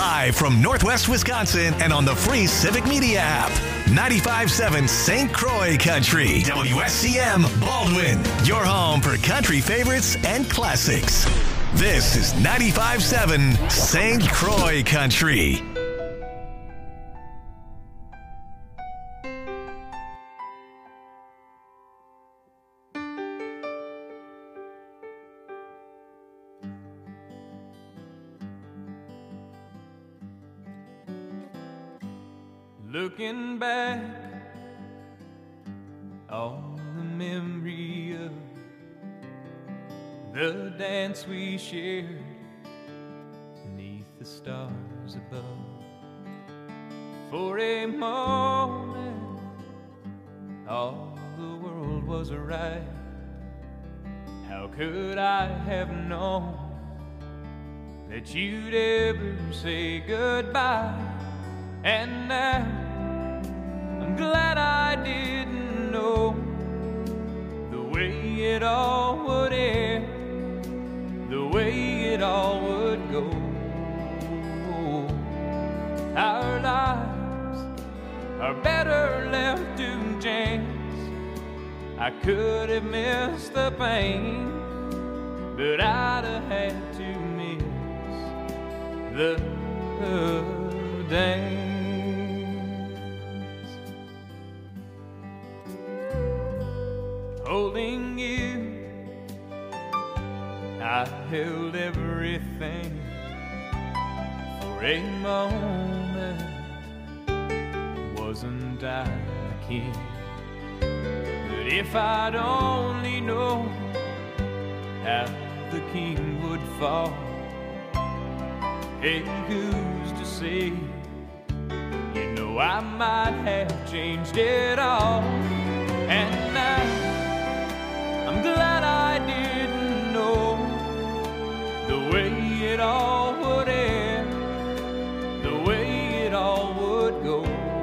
Live from Northwest Wisconsin and on the free Civic Media app. 95.7 St. Croix Country. WSCM Baldwin. Your home for country favorites and classics. This is 95.7 St. Croix Country. Looking back on the memory of the dance we shared beneath the stars above. For a moment, all the world was right. How could I have known that you'd ever say goodbye? And now I'm glad I didn't know the way it all would end, the way it all would go. Our lives are better left to chance. I could have missed the pain, but I'd have had to miss the dance. Holding you, I held everything for a moment. Wasn't I the king? But if I'd only known how the king would fall, hey, who's to say? You know I might have changed it all. And now I'm glad I didn't know the way it all would end, the way it all would go.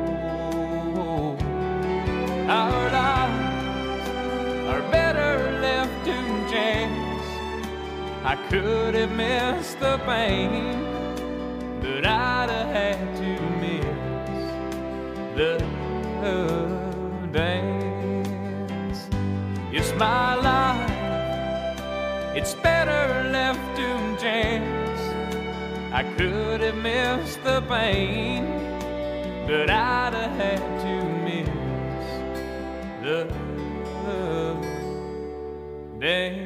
Our lives are better left to chance. I could have missed the pain, but I'd have had to miss the dance. It's my life, it's better left to chance. I could have missed the pain, but I'd have had to miss the dance.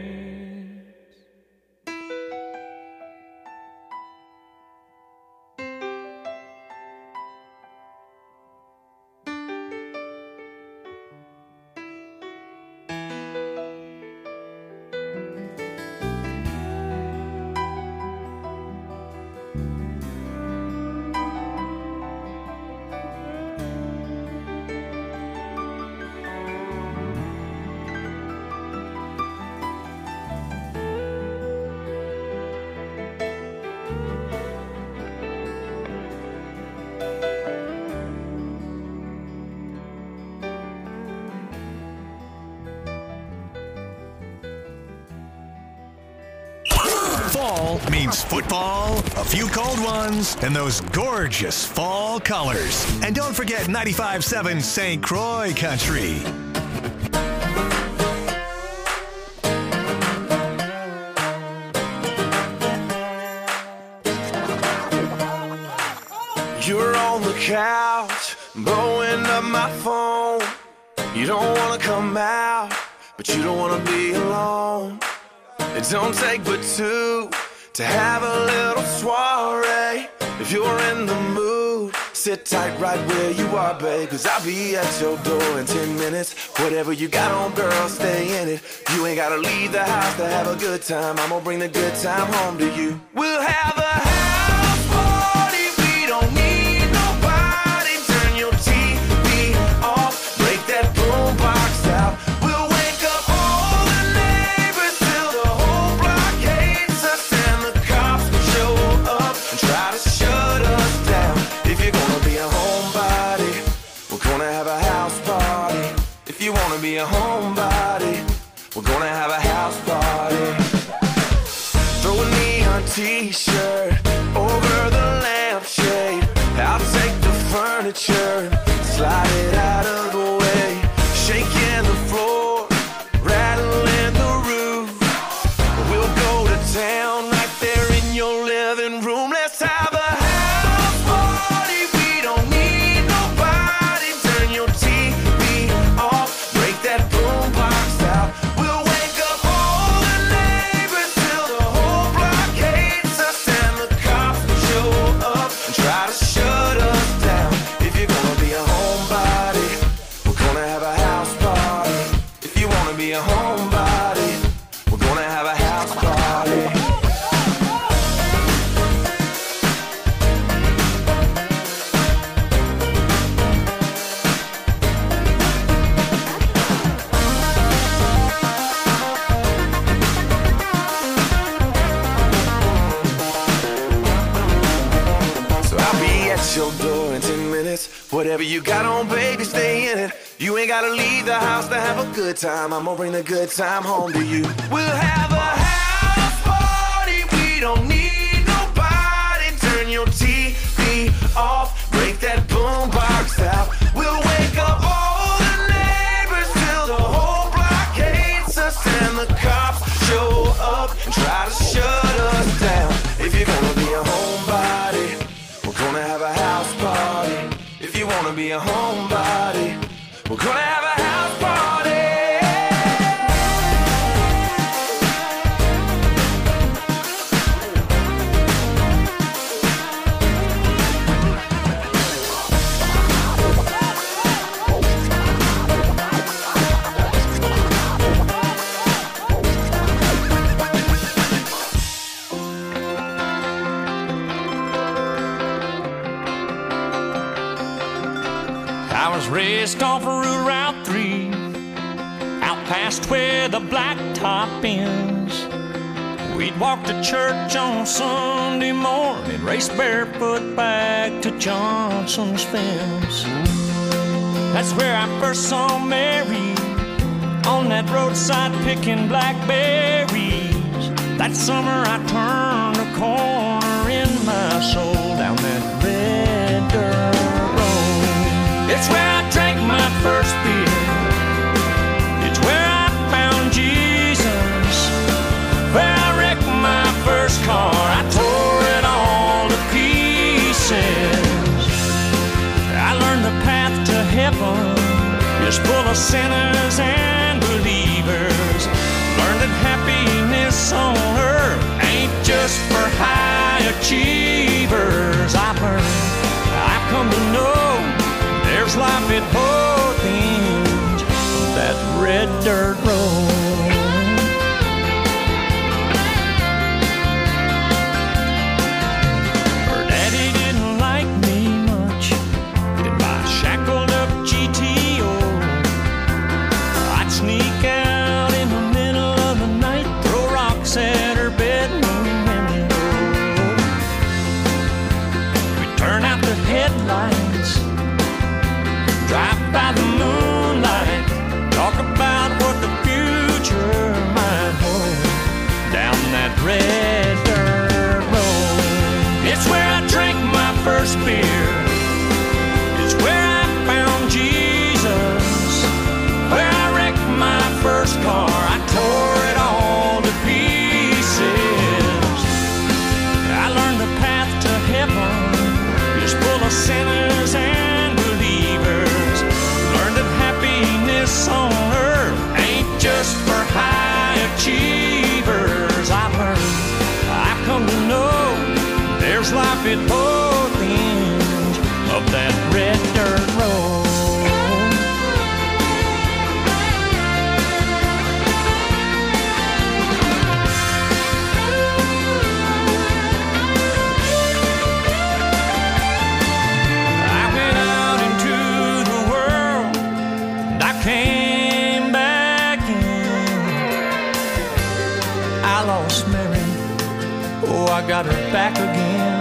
Fall means football, a few cold ones, and those gorgeous fall colors. And don't forget 95.7 St. Croix Country. You're on the couch, blowing up my phone. You don't wanna come out, but you don't wanna be alone. It don't take but two to have a little soiree. If you're in the mood, sit tight right where you are, babe, 'cause I'll be at your door in 10 minutes. Whatever you got on, girl, stay in it. You ain't gotta leave the house to have a good time. I'm gonna bring the good time home to you. We'll have a house party. We don't need nobody. Turn your TV off. Break that boombox out. We'll wake up all the neighbors till the whole block hates us. And the cops will show up and try to shut us down. If you're gonna be a homebody, we're gonna have a house party. If you wanna be a homebody, we're gonna have a house party. Throw a neon t-shirt over the lampshade. furniture, slide it out of the way, shaking the floor, rattling the roof. We'll go to town right there in your living room. Let's have a house party. We don't need nobody. Turn your TV off, break that boombox out. We'll wake up all the neighbors till the whole block hates us, and the cops show up and try to shut us down. If you're gonna be a homebody, we're gonna have a house party. If you wanna be a homebody, we're gonna have a house party. So I'll be at your door in 10 minutes. Whatever you got on, baby, stay in it. You ain't gotta leave the house to have a good time. I'm gonna bring the good time home to you. We'll have a house party. We don't need nobody. Turn your TV off, break that boombox out. We'll wake up all the neighbors till the whole block hates us, and the cops show up and try to shut us down. If you're gonna be a homebody, we're gonna have a house party. If you wanna be a homebody, we're gonna have a house party. I was raised off of Route 3, out past where the blacktop ends. We'd walk to church on Sunday morning, race barefoot back to Johnson's fence. That's where I first saw Mary, on that roadside picking blackberries. That summer I turned a corner in my soul down that red dirt road. It's where I drank my first beer. It's where I found Jesus. Where I wrecked my first car. I tore it all to pieces. I learned the path to heaven is full of sinners and believers. Learned that happiness on earth ain't just for high achievers. I've come to know there's life at both ends of that red dirt road. Her daddy didn't like me much in my shackled up GTO. I'd sneak out in the middle of the night, throw rocks at her bedroom window. We'd turn out the headlights, drive by the moonlight, talk about what the future might hold down that red dirt road. It's where I drank my first beer. It's where I found Jesus. Where I wrecked my first car. I tore it all to pieces. I learned the path to heaven is full of sinners and believers. Learned that happiness on earth ain't just for high achievers. I've come to know there's life at both ends of that red dirt road. I went out into the world and I came back in. I lost Mary, oh, I got her back again.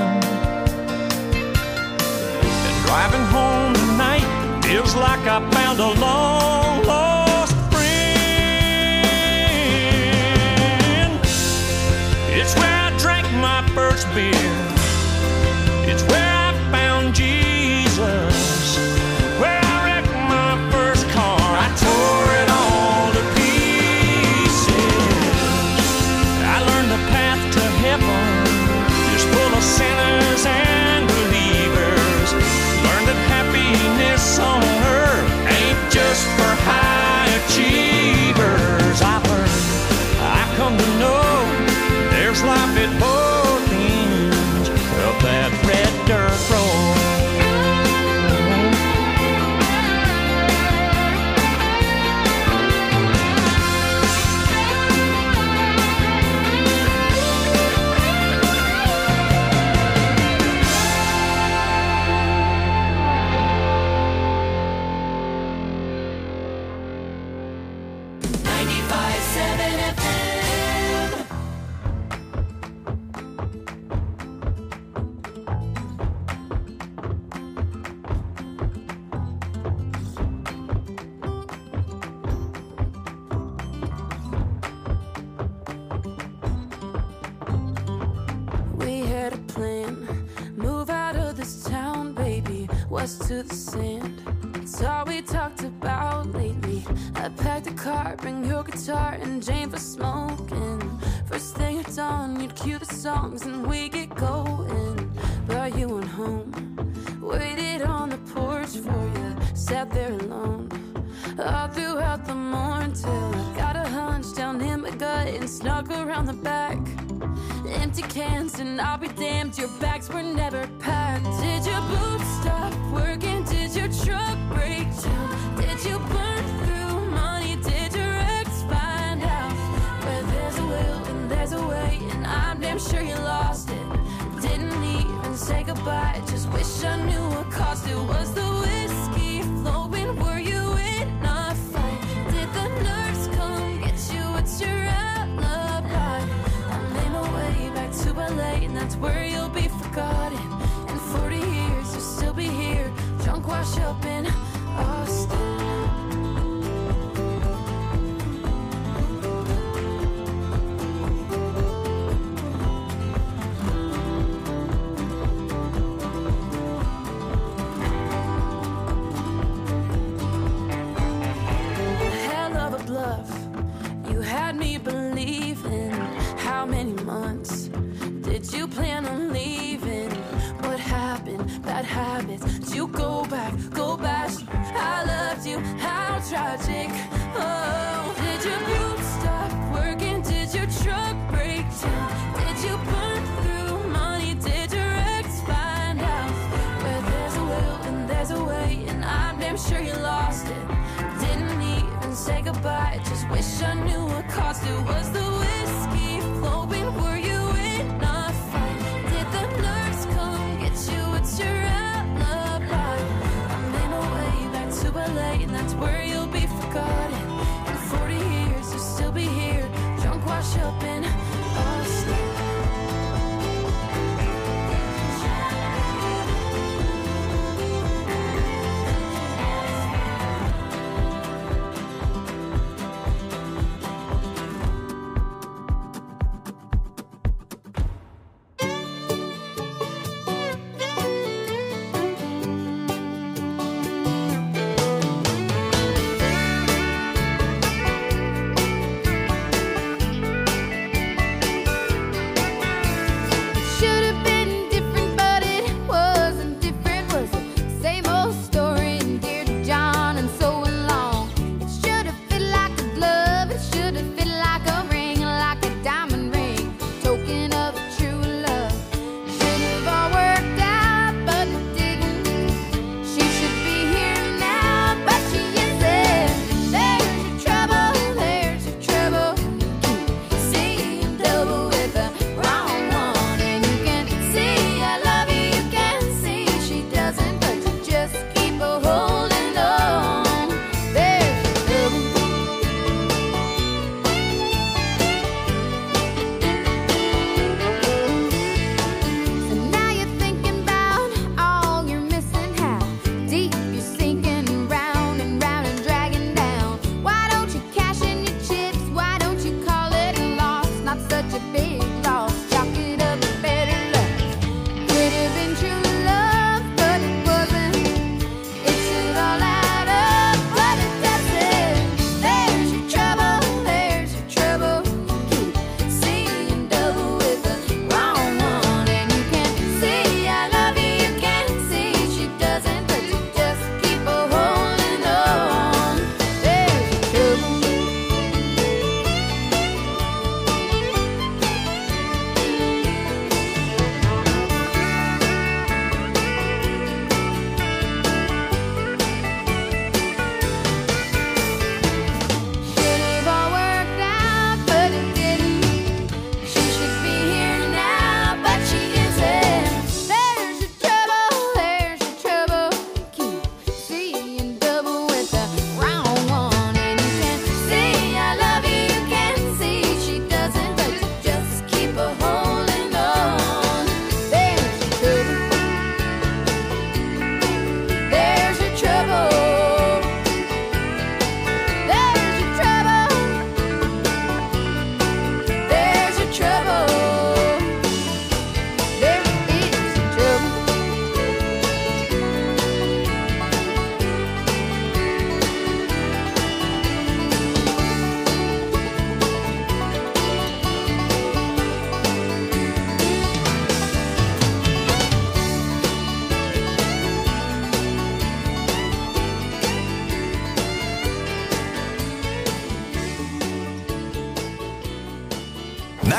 And driving home tonight feels like I found a long lost friend. It's where I drank my first beer. It's where I found Jesus. us to the sand. It's all we talked about lately. I packed a car, bring your guitar and Jane for smoking. First thing at dawn, you'd cue the songs and we get going. But you went home, waited on the porch for you, sat there alone all throughout the morn till I got a hunch down in my gut and snuck around the back. Empty cans and I'll be damned, your bags were never packed. Did your boots stop working? Did your truck break down? Did you burn through money? Did your ex find out? Where there's a will and there's a way, and I'm damn sure you lost it. Didn't even say goodbye, just wish I knew what caused it. Was the whiskey flowing? Were you in a fight? Did the nurse come get you? What's your alibi? I made my way back to LA, and that's where you'll be forgotten. In 40 years you'll still be here, drunk, wash up in Austin. You had me believing. How many months did you plan on leaving? What happened? Bad habits. Did you go back? Go back. I loved you. How tragic. Oh, did your boots stop working? Did your truck break down? Did you burn through money? Did your ex find out? Where there's a will and there's a way, and I'm damn sure you lost it. Didn't even say goodbye, just wish I knew what caused it. Was the whiskey flowing? Were you in a fight? Did the nurse come get you? What's your alibi? I made my way back to LA, and that's where you'll be forgotten.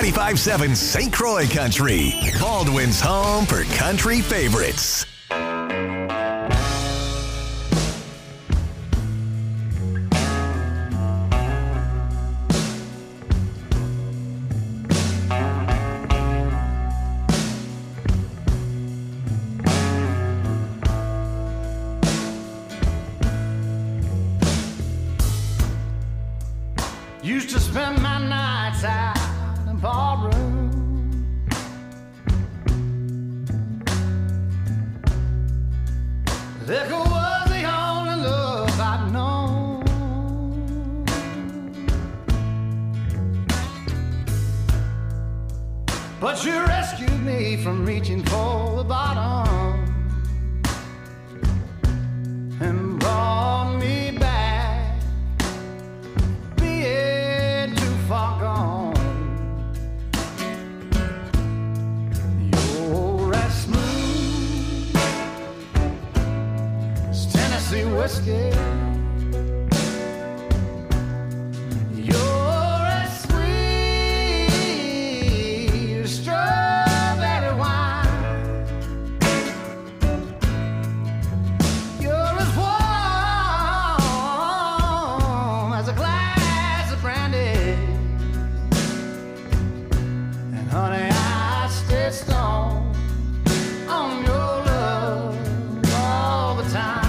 95.7 St. Croix Country, Baldwin's home for country favorites. Used to spend my nights out in ballroom. Liquor was the only love I'd known. But you rescued me from reaching for the bottom and brought me back, being too far gone. You're as smooth as Tennessee whiskey. You're as sweet as strawberry wine. You're as warm as a glass of brandy. And honey, I stay stoned on your love all the time.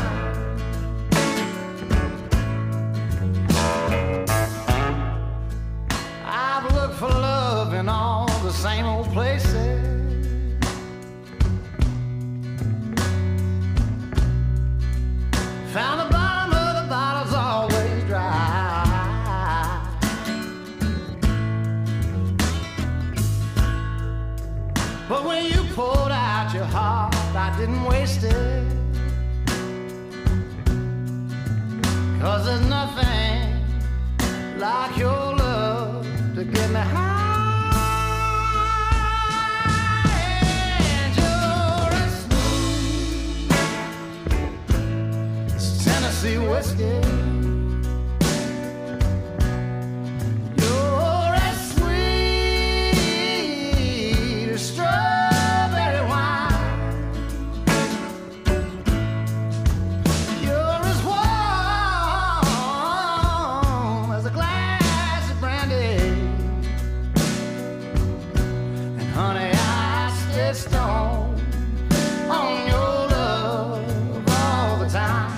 I've looked for love in all the same old places. Found the bottom of the bottle's always dry. But when you poured out your heart, I didn't waste it. 'Cause there's nothing like your love to get me high. And you're as smooth as Tennessee whiskey. You're as sweet as strawberry wine. You're as warm as a glass of brandy. And honey, I stay stoned on your love all the time.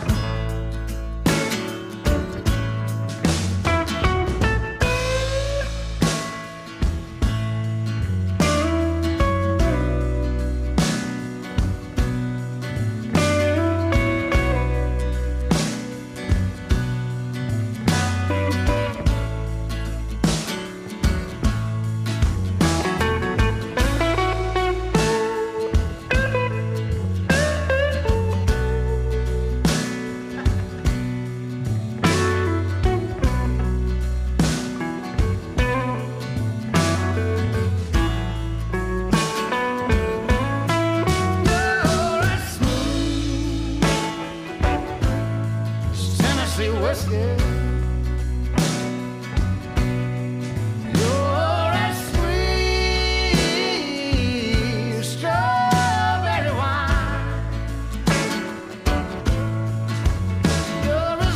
You're as smooth as Tennessee whiskey. You're as sweet as strawberry wine. You're as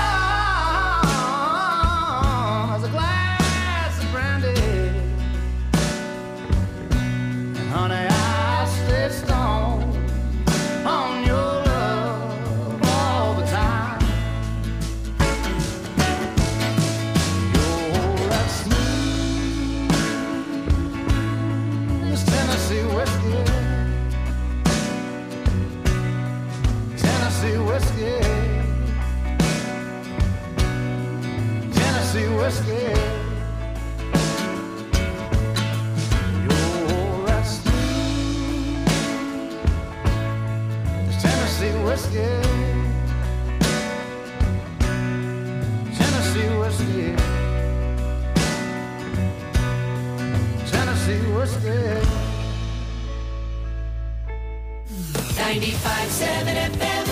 warm as a glass of brandy. And honey, I stay stoned on your love all the time. You're as smooth as Tennessee whiskey. Tennessee whiskey. Tennessee whiskey. You're as smooth as Tennessee whiskey. Tennessee whiskey. Tennessee whiskey. 95.7 FM.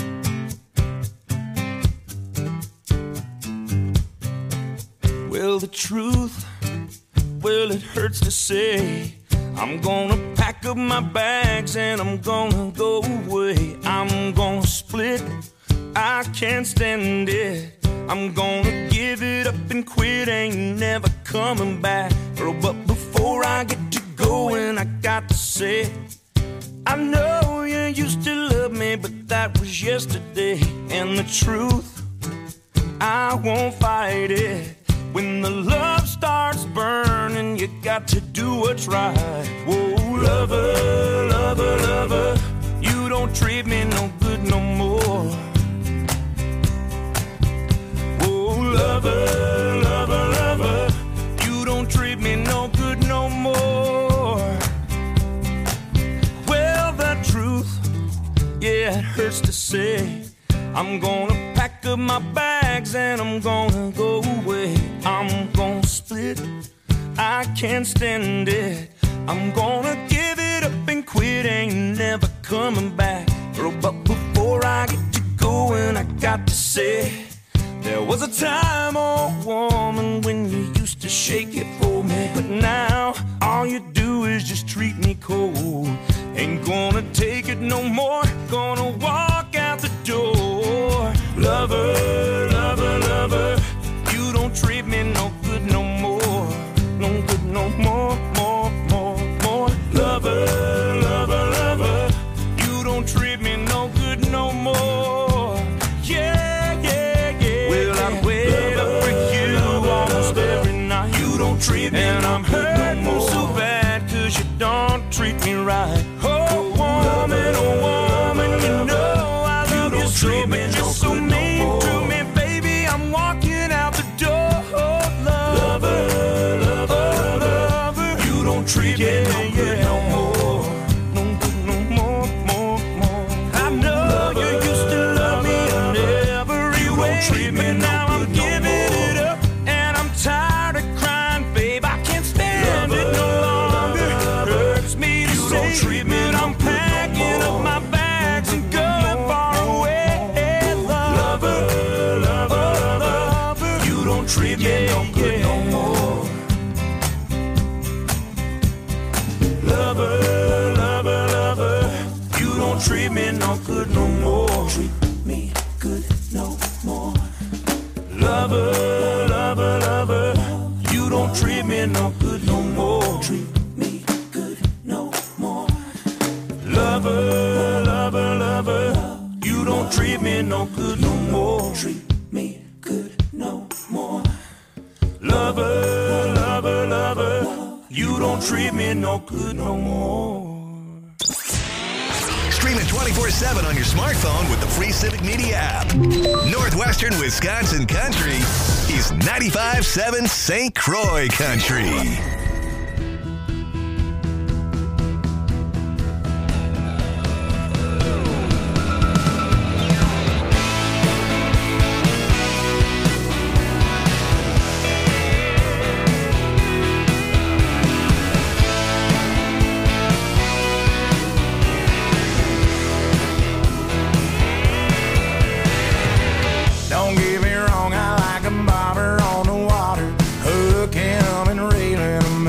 Well, the truth, well, it hurts to say. I'm gonna pack up my bags and I'm gonna go away. I'm gonna split, I can't stand it. I'm gonna give it up and quit, ain't never coming back. Oh, but before I get to going, I got to say, I know you used to love me, but that was yesterday. And the truth, I won't fight it. When the love starts burning, you got to do what's right. Whoa, lover, lover, lover, you don't treat me no good no more. Whoa, lover, lover, lover, you don't treat me no good no more. Well, the truth, yeah, it hurts to say. I'm gonna pack up my bags and I'm gonna go away. I'm gonna split, I can't stand it. I'm gonna give it up and quit, ain't never coming back. Oh, but before I get to going, I got to say, there was a time, oh woman, when you used to shake it for me. But now, all you do is just treat me cold. Ain't gonna take it no more, gonna walk out the door. Lover, lover, lover, you don't treat me no good no more. No good no more, more, more, more. Lover, lover, lover, you don't treat me no good no more. Yeah, yeah, yeah. Well, I wait up for you almost every night. You don't treat me and I'm hurting no so bad, cause you don't treat me right. Oh, woman, you know I love you so, but you're so mean to me, baby. I'm walking out the door. Lover, lover, lover, you don't treat me no good no more. No good no more, more, more. I know you used to love me in every way, but now I'm giving it up and I'm tired of crying, babe. I can't stand it no longer. Hurts me to say, but I'm packing up my bags and going far away. Lover, lover, lover, you don't treat me no good no more. Lover, lover, lover, you don't treat me no good no more. Treat me good no more. Lover, lover, lover, you don't treat me no good no more. Treat me good no more. Lover, lover, lover, you don't treat me no good no more. Treat me good no more. Lover, lover, lover, you don't treat me no good no more. Stream it 24/7 on your smartphone with the free Civic Media app. Northwestern Wisconsin Country is 95.7 St. Croix Country. Don't get me wrong, I like a bobber on the water, hooking 'em and reeling 'em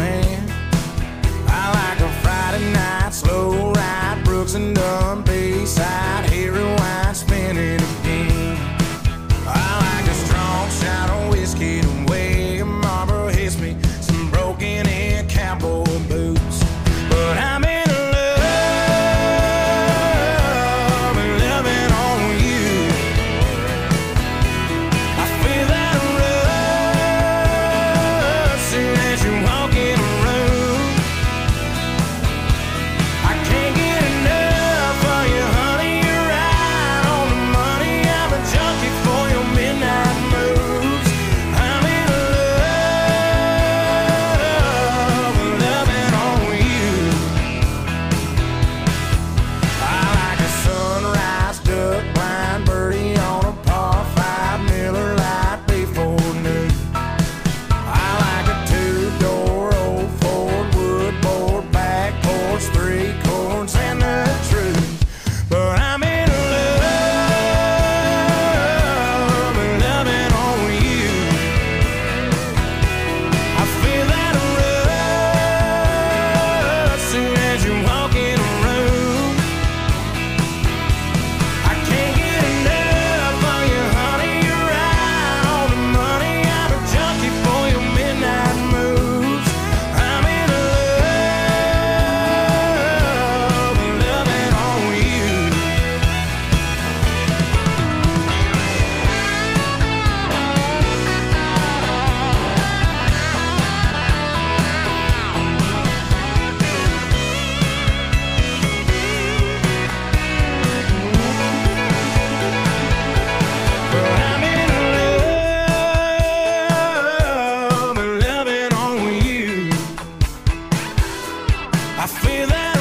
I feel that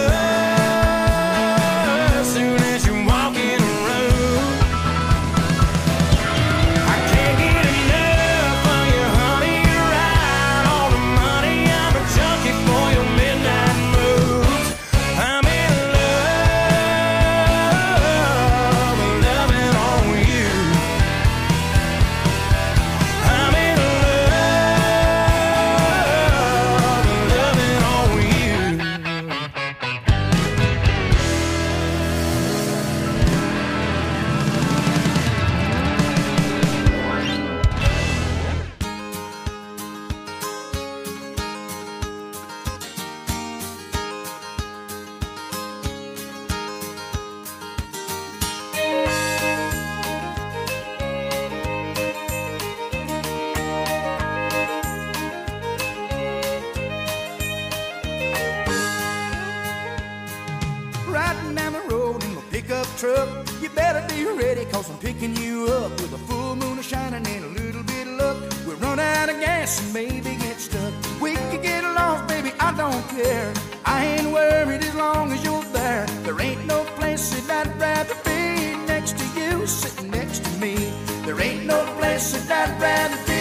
rush soon as you walk in the room. I can't get enough of you, honey. You're right on the money. I'm a junkie for your midnight moves. I'm in love, loving on you. I'm in love, loving on you. Riding down the road in my pickup truck. You better be ready, cause I'm picking you up with a full moon shining and a little bit of luck. We'll run out of gas and maybe get stuck. We could get lost, baby, I don't care. I ain't worried as long as you're there. There ain't no place that I'd rather be next to you, sitting next to me. There ain't no place that I'd rather be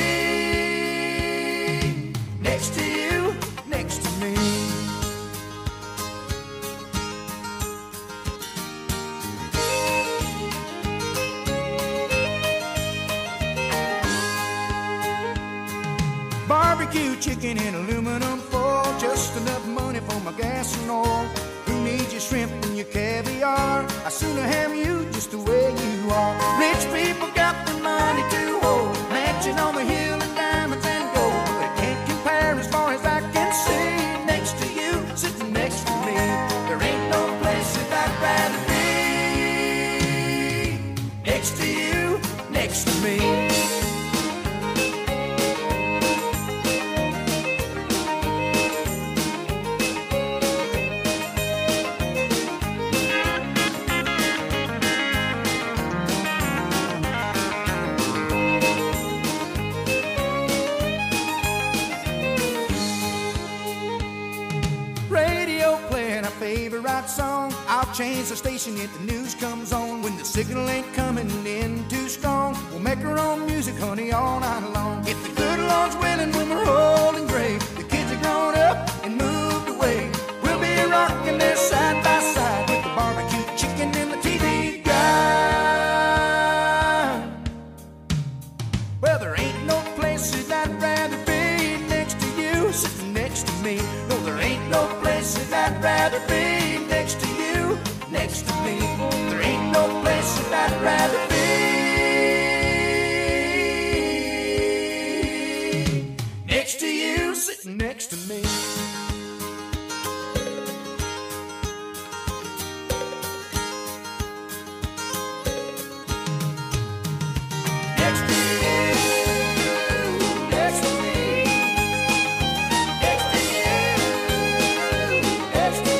next to you, next to me. Barbecue chicken in aluminum foil, just enough money for my gas and oil. Who needs your shrimp and your caviar? I sooner have you just the way you are. Rich people got the money to hold, mansion on the hill and diamonds and gold. They can't compare as far as I can see. Next to you, sitting next to me. There ain't no place that I'd rather be next to you, next to me. Radio playing our favorite song. I'll change the station if the news comes on. When the signal ain't coming in too strong, we'll make our own music, honey, all night long. If the good Lord's willing, when we're old and gray, the kids are grown up and moved away, we'll be rocking there side by side with the barbecue chicken and the TV guide. Well, there ain't no place that I'd rather be next to you, sitting next to me. No, there ain't no place that I'd rather be next to you, next to me. There ain't no place that I'd rather be next to you, sitting next to me. Next to you, next to me. Next to you, next to me.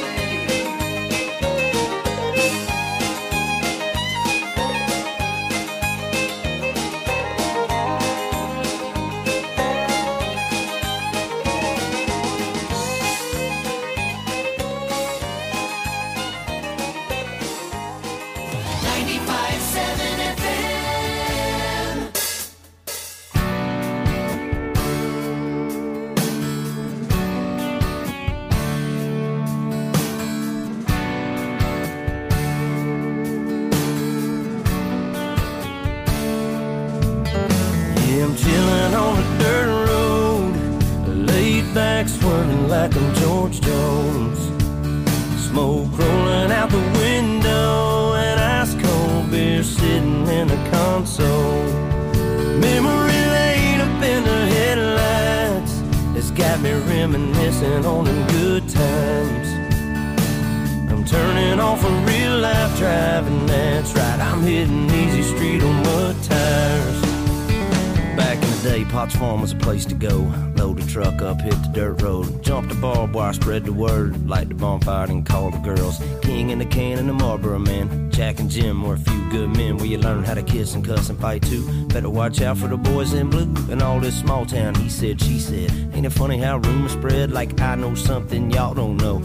Yeah, I'm chilling on a dirt road, laid back swirling like I'm George Jones. Smoke rolling out the window and ice cold beer sitting in the console. Memory laid up in the headlights, it's got me reminiscing on them good times. I'm turning off a real life driving, that's right, I'm hitting easy street on mud tires. Back in the day, Potts Farm was a place to go. Load the truck up, hit the dirt road, jump the barbed wire, spread the word, light the bonfire and call the girls. King in the can and the Marlboro man, Jack and Jim were a few good men where you learn how to kiss and cuss and fight too. Better watch out for the boys in blue and all this small town he said, she said. Ain't it funny how rumors spread like I know something y'all don't know?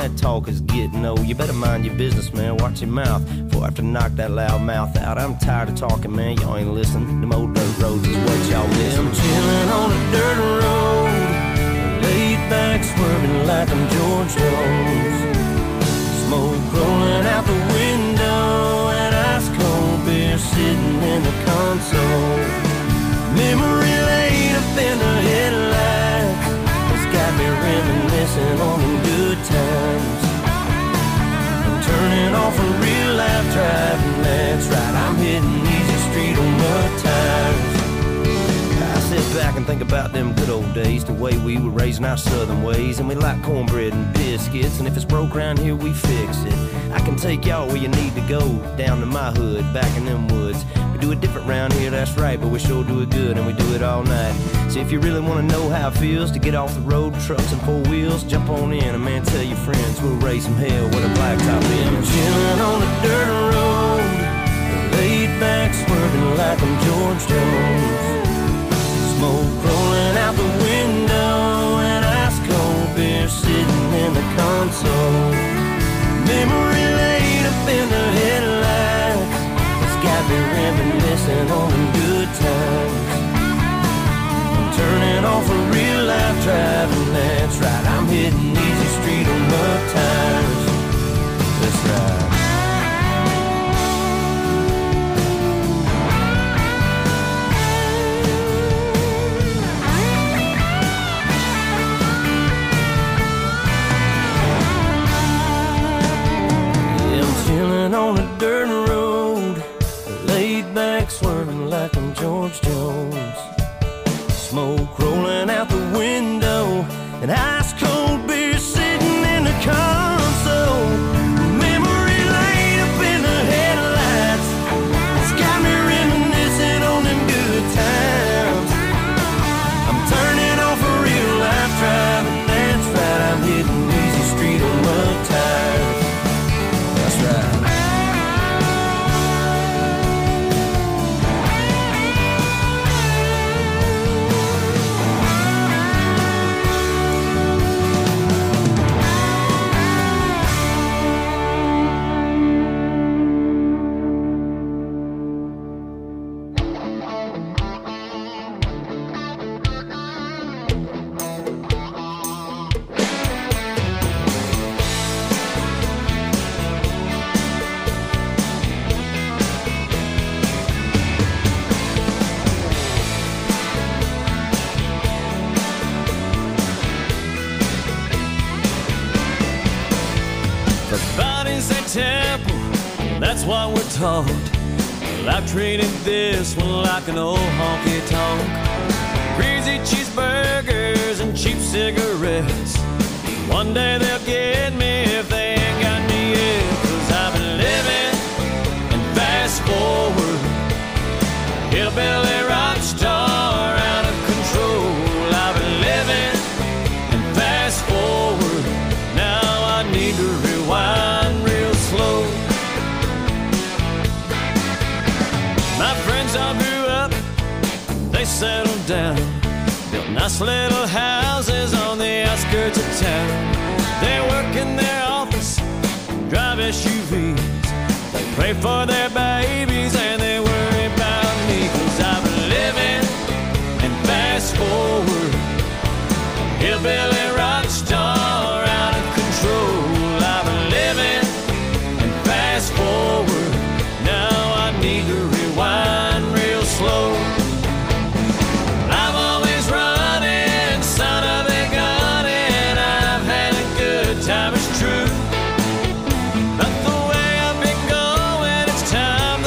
that talk is getting old. You better mind your business, man, watch your mouth before I have to knock that loud mouth out. I'm tired of talking, man, y'all ain't listening. Them old dirt roads is what y'all miss. I'm chilling on a dirt road, laid back swerving like I'm George Jones. Smoke rolling out the window and ice cold beer sitting in the console. Memory lane up in the headlights has got me reminiscing on them good times. I'm turning off a real life driving, that's right, I'm hitting easy street on mud tires. I sit back and think about them good old days, the way we were raising our southern ways. And we like cornbread and biscuits, and if it's broke around here, we fix it. I can take y'all where you need to go, down to my hood, back in them woods. We do it different round here, that's right, but we sure do it good, and we do it all night. So if you really want to know how it feels to get off the road, trucks and four wheels, jump on in, and man, tell your friends we'll raise some hell with a blacktop in. I'm chilling on a dirt road, laid back swerving like I'm George Jones. Smoke rolling out the window and ice cold beer sitting in the console. Memory lane up in the headlights, it's got me reminiscing on them good times. I'm turning off a real life driving, that's right, I'm hitting easy street on mud tires. That's right. On a dirt road, laid back swerving like I'm George Jones. Smoke rolling out the window and ice cold beer sitting in the console. Memory lane up in the headlights, it's got me reminiscing on them good times. I'm turning off a real life driving, that's right, I'm hitting easy street on mud tires. That's right. That's what we're taught. Well, I've treated this one like an old honky-tonk. Greasy cheeseburgers and cheap cigarettes. One day they'll get me if they ain't got me yet. 'Cause I've been living and fast forward, hillbilly rock star out of control. I've been living and fast forward, now I need to rewind real slow. My friends all grew up, they settled down, built nice little houses on the outskirts of town. They work in their office, drive SUVs, they pray for their babies and they worry about me. 'Cause I've been living and fast forward, hillbilly rock star out of control. I've been living and fast forward, now I need to rewind real slow. I'm always running, son of a gun, and I've had a good time, it's true. But the way I've been going, it's time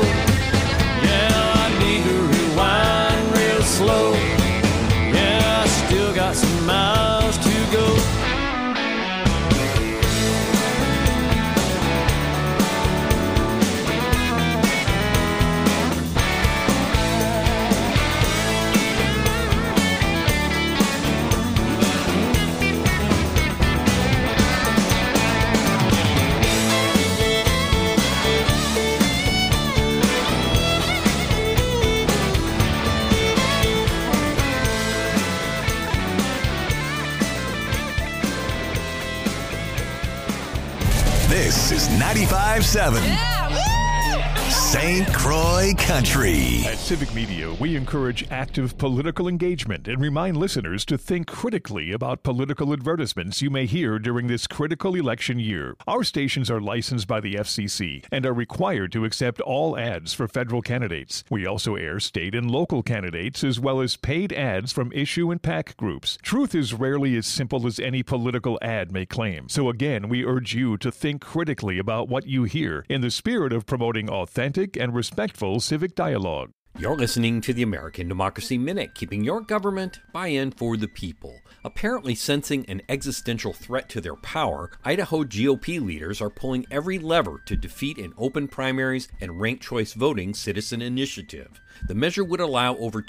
road. Yeah, I need to rewind real slow. Yeah, I still got some miles to go. This is 95.7 St. Croix Country. At Civic Media, we encourage active political engagement and remind listeners to think critically about political advertisements you may hear during this critical election year. Our stations are licensed by the FCC and are required to accept all ads for federal candidates. We also air state and local candidates as well as paid ads from issue and PAC groups. Truth is rarely as simple as any political ad may claim. So again, we urge you to think critically about what you hear in the spirit of promoting authentic and respectful civic dialogue. You're listening to the American Democracy Minute, keeping your government by and for the people. Apparently sensing an existential threat to their power, Idaho GOP leaders are pulling every lever to defeat an open primaries and ranked choice voting citizen initiative. The measure would allow over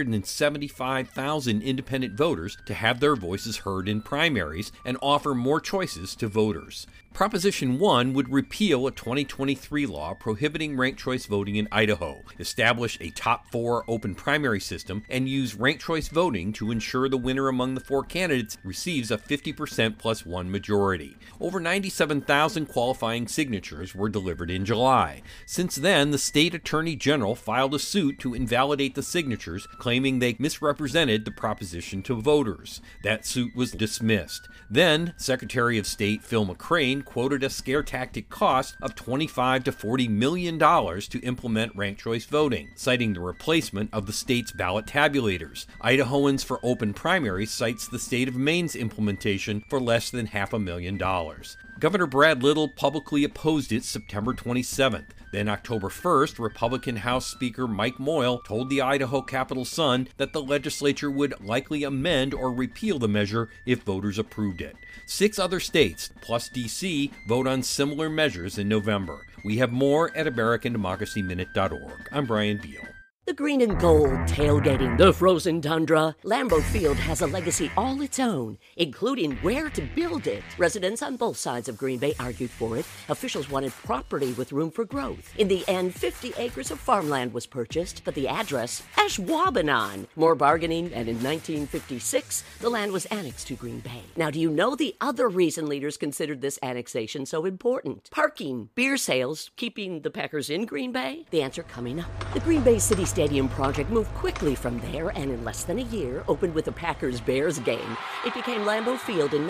275,000 independent voters to have their voices heard in primaries and offer more choices to voters. Proposition 1 would repeal a 2023 law prohibiting ranked choice voting in Idaho, establish a top 4 open primary system, and use ranked choice voting to ensure the winner among the 4 candidates receives a 50% plus 1 majority. Over 97,000 qualifying signatures were delivered in July. Since then, the state attorney general filed a suit to invalidate the signatures, claiming they misrepresented the proposition to voters. That suit was dismissed. Then, Secretary of State Phil McCrane quoted a scare tactic cost of $25 to $40 million to implement ranked choice voting, citing the replacement of the state's ballot tabulators. Idahoans for Open Primaries cites the state of Maine's implementation for less than $500,000. Governor Brad Little publicly opposed it September 27th. Then October 1st, Republican House Speaker Mike Moyle told the Idaho Capital Sun that the legislature would likely amend or repeal the measure if voters approved it. 6 other states, plus D.C., vote on similar measures in November. We have more at AmericanDemocracyMinute.org. I'm Brian Beal. The green and gold, tailgating the frozen tundra. Lambeau Field has a legacy all its own, including where to build it. Residents on both sides of Green Bay argued for it. Officials wanted property with room for growth. In the end, 50 acres of farmland was purchased, but the address, Ashwaubenon. More bargaining, and in 1956, the land was annexed to Green Bay. Now, do you know the other reason leaders considered this annexation so important? Parking, beer sales, keeping the Packers in Green Bay? The answer coming up. The Green Bay City Stadium project moved quickly from there and in less than a year opened with a Packers-Bears game. It became Lambeau Field in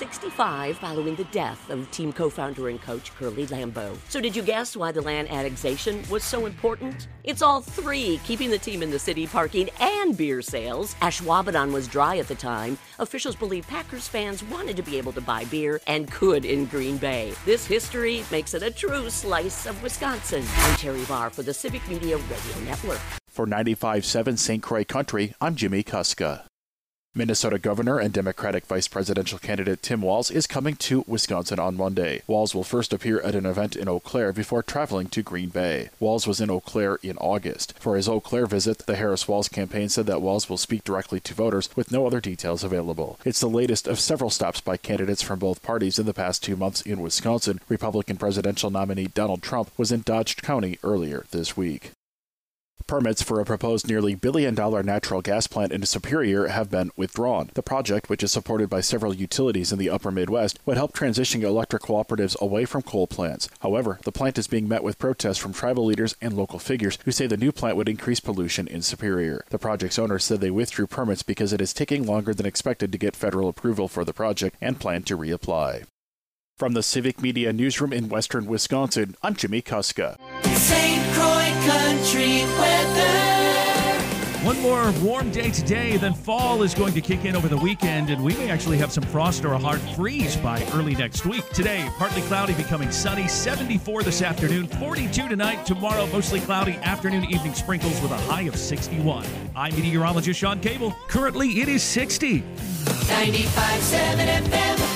1965 following the death of team co-founder and coach Curly Lambeau. So did you guess why the land annexation was so important? It's all 3, keeping the team in the city, parking, and beer sales. Ashwaubenon was dry at the time. Officials believe Packers fans wanted to be able to buy beer and could in Green Bay. This history makes it a true slice of Wisconsin. I'm Terry Barr for the Civic Media Radio Network. For 95.7 St. Croix Country, I'm Jimmy Kuska. Minnesota Governor and Democratic Vice Presidential candidate Tim Walz is coming to Wisconsin on Monday. Walz will first appear at an event in Eau Claire before traveling to Green Bay. Walz was in Eau Claire in August. For his Eau Claire visit, the Harris-Walz campaign said that Walz will speak directly to voters with no other details available. It's the latest of several stops by candidates from both parties in the past 2 months in Wisconsin. Republican presidential nominee Donald Trump was in Dodge County earlier this week. Permits for a proposed nearly $1 billion natural gas plant in Superior have been withdrawn. The project, which is supported by several utilities in the upper Midwest, would help transition electric cooperatives away from coal plants. However, the plant is being met with protests from tribal leaders and local figures who say the new plant would increase pollution in Superior. The project's owners said they withdrew permits because it is taking longer than expected to get federal approval for the project and plan to reapply. From the Civic Media Newsroom in western Wisconsin, I'm Jimmy Kuska. St. Croix Country weather. One one more warm day today, then fall is going to kick in over the weekend, and we may actually have some frost or a hard freeze by early next week. Today, partly cloudy, becoming sunny, 74 this afternoon, 42 tonight. Tomorrow, mostly cloudy, afternoon, evening sprinkles with a high of 61. I'm meteorologist Sean Cable. Currently, it is 60. 95.7 FM.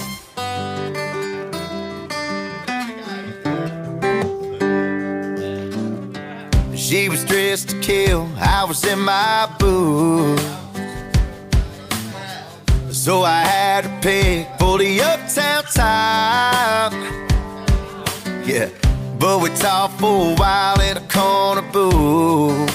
She was dressed to kill, I was in my booth. So I had to pick for the uptown time. Yeah, but we talked for a while in a corner booth.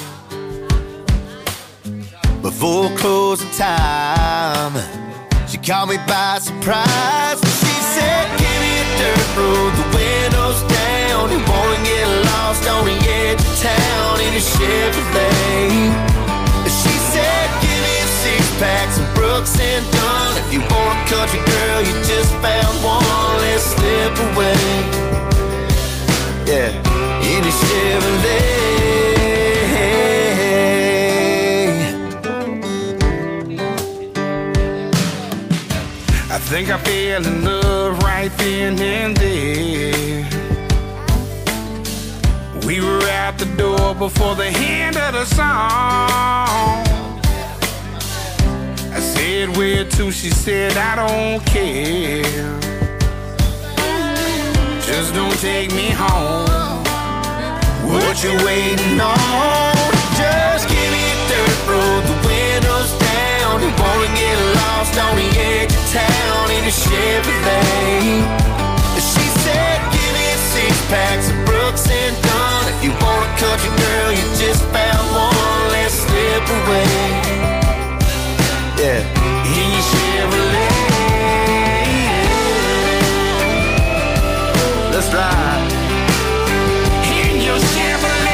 Before closing time, she caught me by surprise. She said, give me a dirt road, the windows down. You wanna get lost on the edge of town in a Chevrolet. She said, give me a six-pack, some Brooks and Dunn. If you want a country girl, you just found one. Let's slip away. Yeah, in a Chevrolet. I think I fell in love right then and there. We were out the door before the end of the song. I said, where to? She said, I don't care. Just don't take me home. What you waiting on? Just give me a dirt road, the windows down. You wanna get lost on the edge of town in a Chevrolet. She said, give me a six-pack, some Brooks and Dunn. If you want a country girl, you just found one. Let's slip away. Yeah, in your Chevrolet. Let's ride. In your Chevrolet.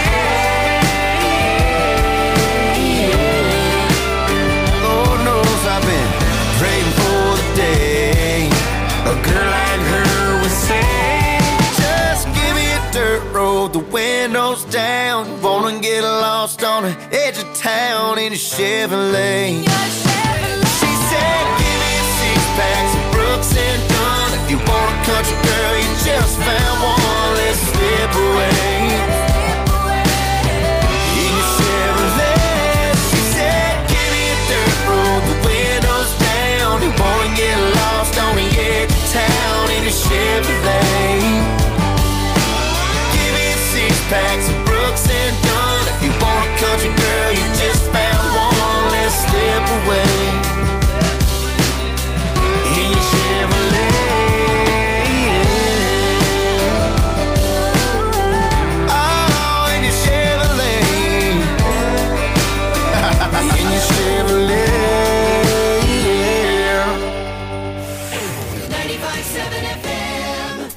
Lord knows I've been praying for the day a girl like her would say, just give me a dirt road, the windows down. Wanna get lost on the edge of town in a Chevrolet. She said, give me a six-pack, some Brooks and Dunn. If you want a country girl, you just found one. Let's slip away. In your Chevrolet. She said, give me a dirt road, the windows down. You wanna get lost on the edge of town in a Chevrolet. Give me a six-pack, some Brooks and Dunn. If you want a country girl, you just found one. Let's slip away. In your Chevrolet. Oh, in your Chevrolet. In your Chevrolet. 95.7 FM.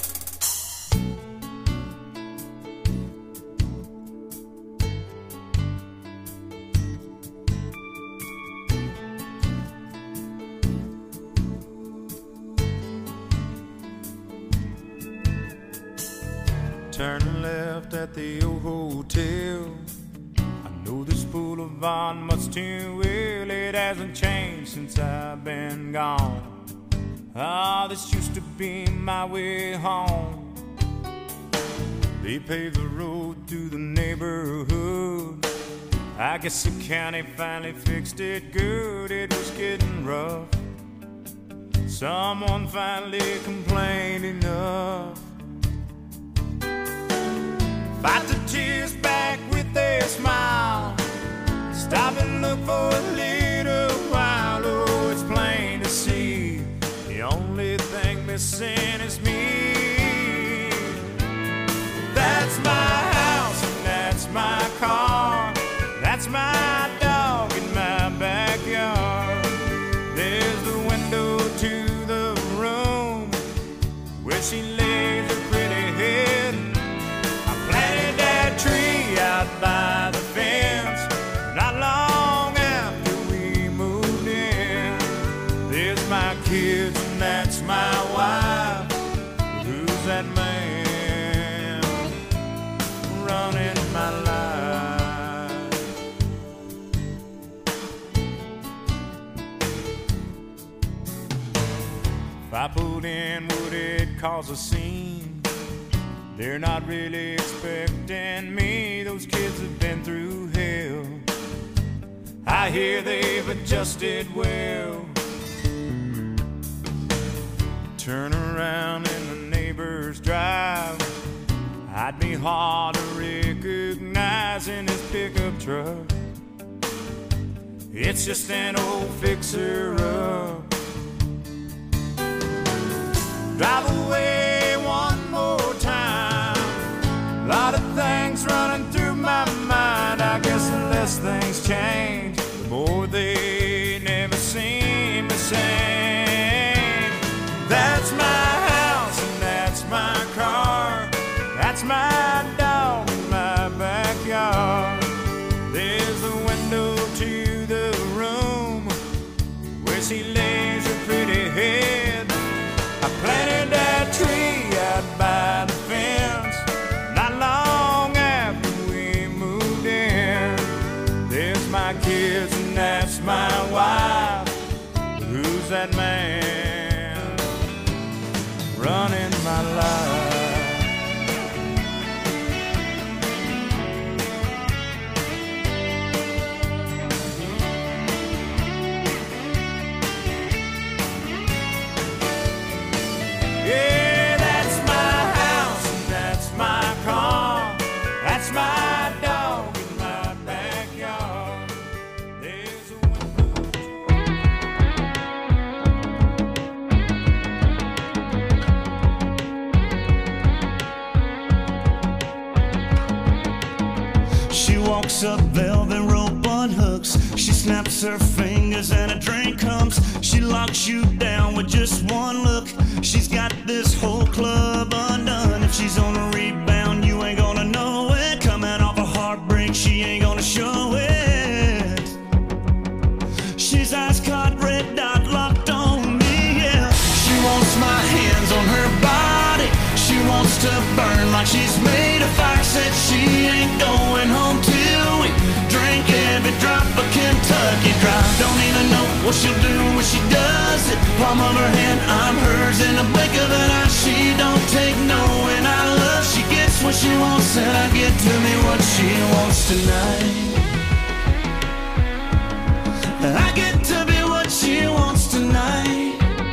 Turning left at the old hotel. I know this boulevard much too well. It hasn't changed since I've been gone. Ah, this used to be my way home. They paved the road through the neighborhood. I guess the county finally fixed it good. It was getting rough. Someone finally complained enough. Fight the tears back with a smile. Stop and look for a little while. Oh, it's plain to see the only thing missing is me. That's my house and that's my car. That's my dog in my backyard. There's the window to the room where she lays her pretty head. Planted that tree out by the fence not long after we moved in. There's my kids and that's my wife. cause a scene. They're not really expecting me. Those kids have been through hell. I hear they've adjusted well. Turn around in the neighbor's drive. I'd be hard to recognize in his pickup truck. It's just an old fixer-up. Drive away one more time. A lot of things running through my mind. I guess the less things change, the more they never seem the same. That's my house and that's my car. That's my dog in my backyard. There's a window to the room where she lays her pretty head. I planted that tree out by the fence not long after we moved in. There's my kids and that's my wife. Who's that man running my life? Yeah, that's my house and that's my car. That's my dog in my backyard. There's a window. She walks up, velvet rope unhooks. She snaps her fingers and a drink comes. She locks you down with just one look. She's got this whole club undone. If she's on a rebound, you ain't gonna know it. Coming off a heartbreak, she ain't gonna show it. She's ice caught, red dot locked on me, yeah. She wants my hands on her body. She wants to burn like she's made of fire. Said she ain't going home till we drink every drop of Kentucky Dry. Don't even know what she'll do when she does it. Palm of her hand, I'm hers in the blink of an eye. She don't take no, and I love. She gets what she wants, and I get to me what she wants tonight. I get to be what she wants tonight.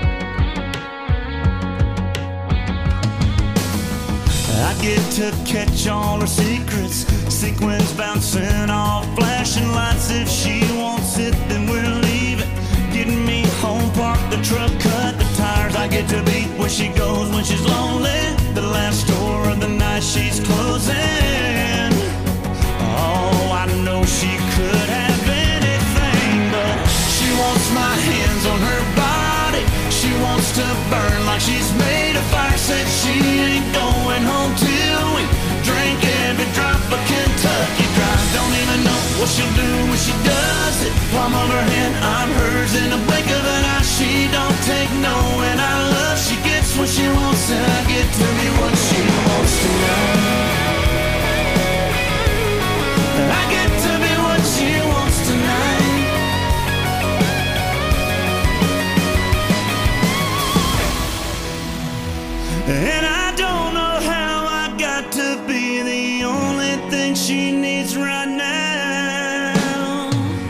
I get to catch all her secrets. Sequins bouncing off flashing lights. If she wants it, then we'll leave it. Getting me home, park the truck, cut the tires. I get to be where she goes when she's lonely. The last store of the night she's closing. Oh, I know she could have anything, but she wants my hands on her body. She wants to burn like she's made of fire. Said she ain't going home till we drink every drop of Kentucky Dry. Don't even know what she'll do when she does it. Palm of her hand, I'm hers in the blink of an eye. She don't take no, and I love. She gets what she wants, and I get to be what she wants tonight. I get to be what she wants tonight. And I don't know how I got to be the only thing she needs right now.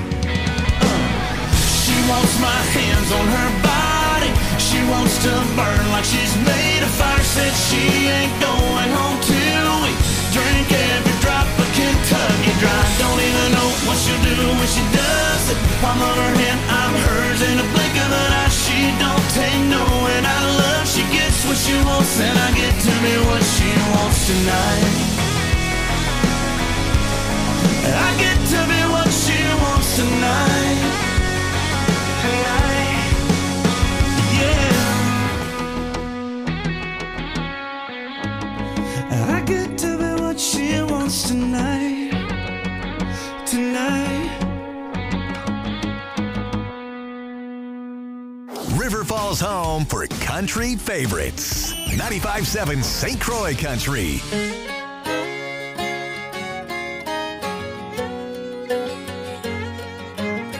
She wants my hands on her body. She wants to burn like she's made of fire. Said she ain't going home till we drink every drop of Kentucky Dry. Don't even know what she'll do when she does it. Palm of her hand, I'm hers in a blink of an eye. She don't take no, and I love. She gets what she wants, and I get to be what she wants tonight. I get to be what she wants tonight. Yeah. I get to be what she wants tonight. Tonight. River Falls home for country favorites. 95.7 St. Croix Country.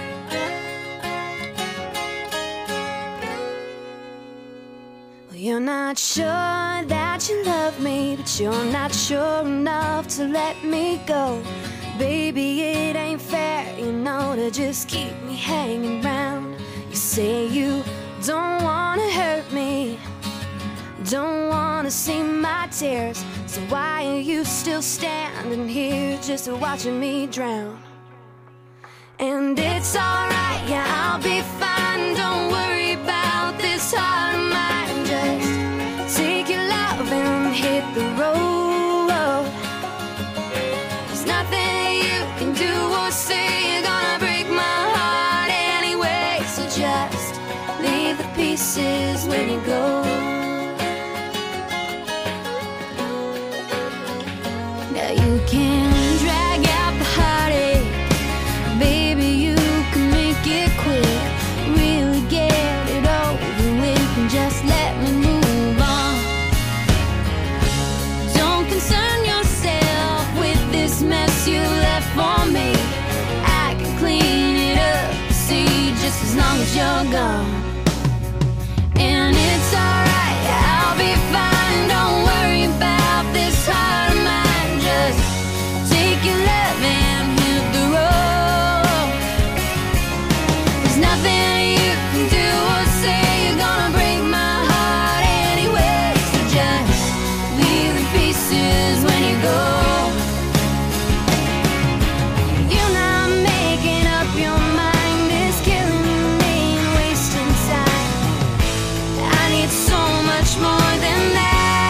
Well, you're not not sure that you love me, but you're not sure enough to let me go. Baby, it ain't fair, you know, to just keep me hanging round. You say you don't wanna hurt me, don't wanna see my tears, so why are you still standing here just watching me drown? And it's alright, yeah, I'll be fine, don't worry about this heart of mine. Just take your love and hit the road. There's nothing you can do or say, you're gonna break my heart anyway. So just leave the pieces when you go. Now you can drag out the heartache, baby, you can make it quick. Really get it over with and just let me move on. Don't concern yourself with this mess you left for me. I can clean it up, see, just as long as you're gone. And it's alright, I'll be fine, don't worry about this heart of mine. Just take your love and hit the road. There's nothing you can do or say, you're gonna break my heart anyway. So just leave the pieces when you go. You're not making up your mind, it's killing me and wasting time. I need so much more than that.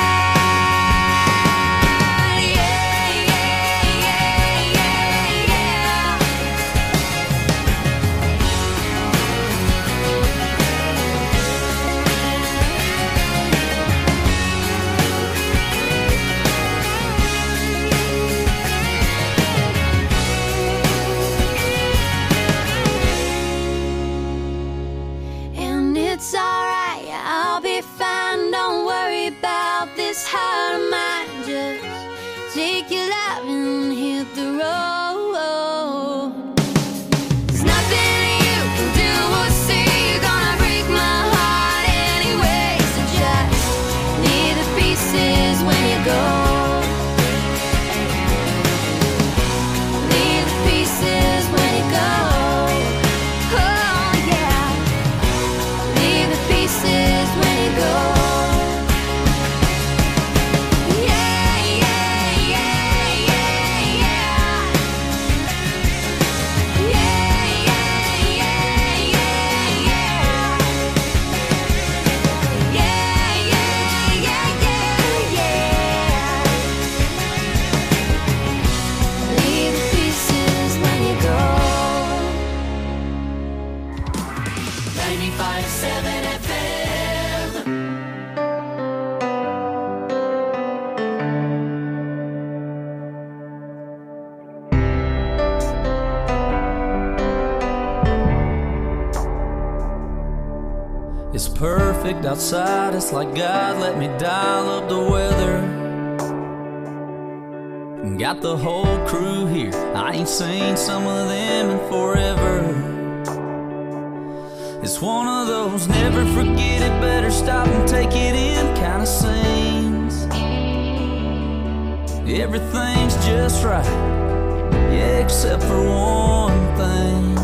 And it's alright, I'll be fine, don't worry about this heart of mine. Just take your love and hit the road. There's nothing you can do or say, you're gonna break my heart anyway. So just leave the pieces when you go. Leave the pieces when you go. Oh yeah. Leave the pieces when you go. Yeah, yeah, yeah, yeah, yeah. Yeah, yeah, yeah, yeah, yeah. Yeah, yeah, yeah, yeah, yeah. Leave the pieces when you go. 95.7 FM. It's perfect outside, it's like God let me dial up the weather. Got the whole crew here, I ain't seen some of them in forever. It's one of those never forget it, better stop and take it in kind of scenes. Everything's just right, yeah, except for one thing.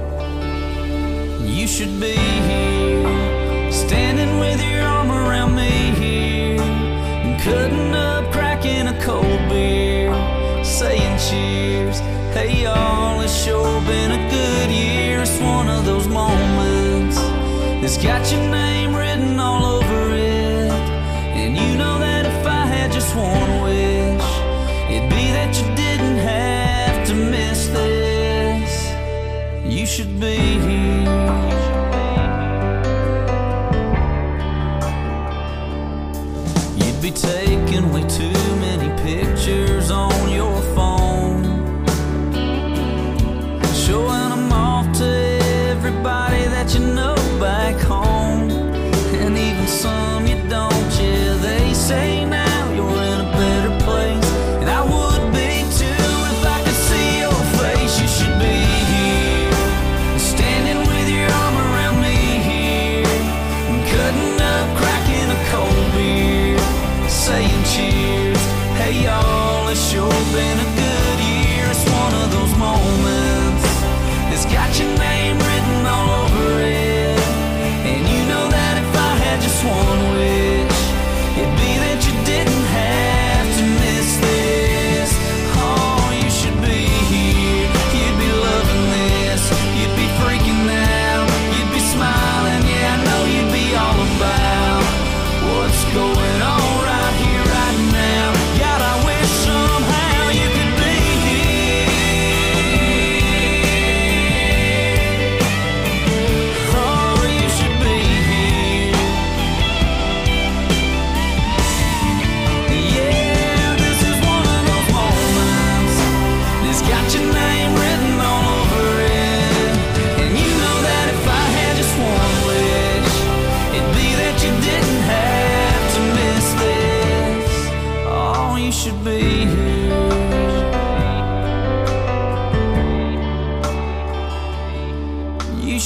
You should be here, standing with your arm around me here, and cutting up, cracking a cold beer, saying cheers. Hey y'all, it's sure been a good year. It's one of those moments that's got your name written all over it. And you know that if I had just one wish, it'd be that you didn't have to miss this. You should be here. You'd be taking way too many pictures on your phone, showing them off to everybody that you know back home, and even some you don't. Yeah, they say now you're in a better place, and I would be too if I could see your face. You should be here, standing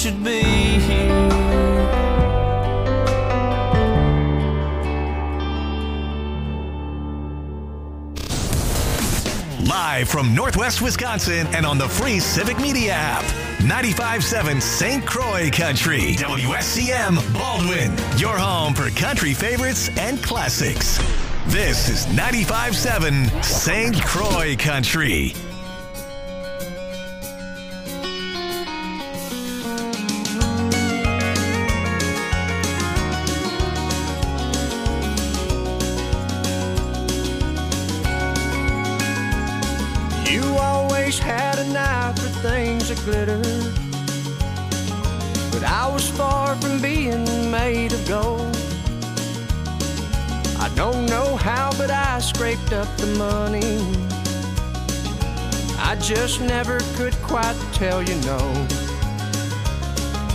should be here. Live from Northwest Wisconsin and on the free Civic Media app. 95.7 St. Croix Country. WSCM Baldwin. Your home for country favorites and classics. This is 95.7 St. Croix Country. Had an eye for things that glitter, but I was far from being made of gold. I don't know how, but I scraped up the money. I just never could quite tell you no.